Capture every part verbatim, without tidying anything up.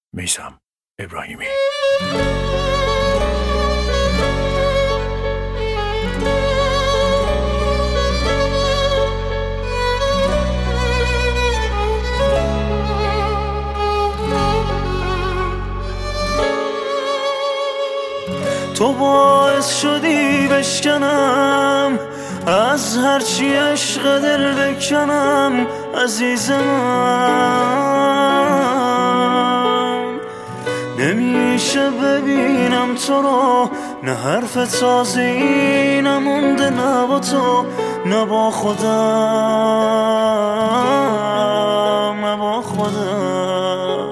میثم ابراهیمی. تو باعث شدی بشکنم از هرچی عشق دل بکنم عزیز من. نمیشه ببینم تو رو، نه حرف تازه‌ای نمونده، نه با تو نه با خودم، نه با خودم.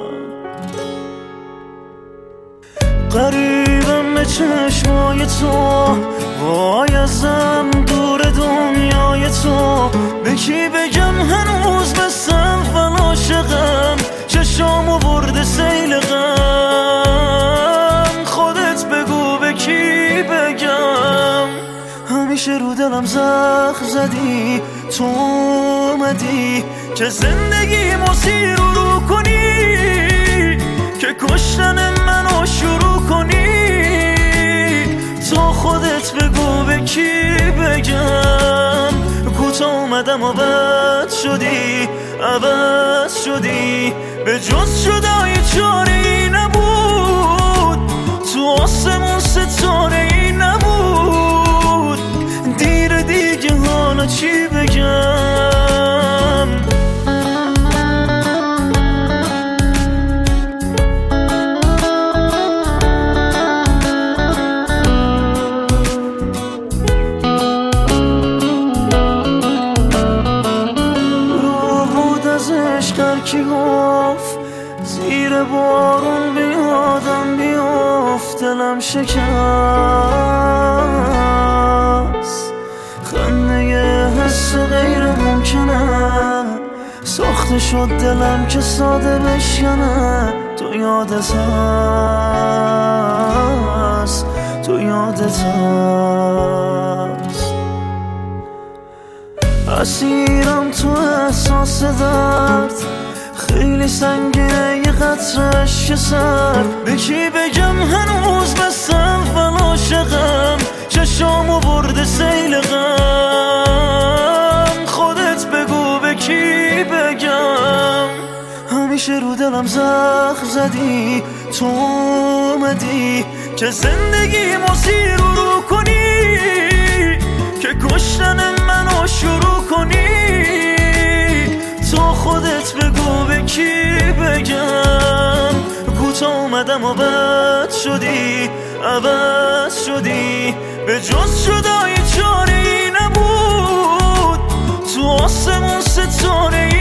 قریبم به چشمای تو، وای ازم دور دنیای تو. به کی بگم هنوز مثل فلاشقم، چشامو برده سیل غم. خودت بگو به کی بگم. همیشه رو دلم زخم زدی، تو اومدی که زندگی مسیر رو رو کنی، که کشتن منو شروع کنی. تو خودت بگو به کی بگم. کوتا اومدم و بد شدی، عوض شدی، به جز جدایی چاره ای نبود. تو آسمون ستاره ای نبود. دیر دیگه حالا چی بگم. کی گفت زیر بارون بیادم بیافت، دلم شکست. خنده حس غیر ممکنه، ساخته شد دلم که ساده بشکنه. تو یادت هست، تو یادت هست. اسیرم تو احساس درد، خیلی سنگینه یه قطره اشک سرد. به کی بگم هنوز مثل فلاشقم، چشامو برده سیل غم. خودت بگو به کی بگم. همیشه رو دلم زخم زدی، تو اومدی که زندگی مسیر رو رو کنی، که کشتن منو شروع کنی. تو خودت بگو به کی بگم. کوتا اومدم و بد شدی، عوض شدی، به جز جدایی چاره ای نبود. تو آسمون ستاره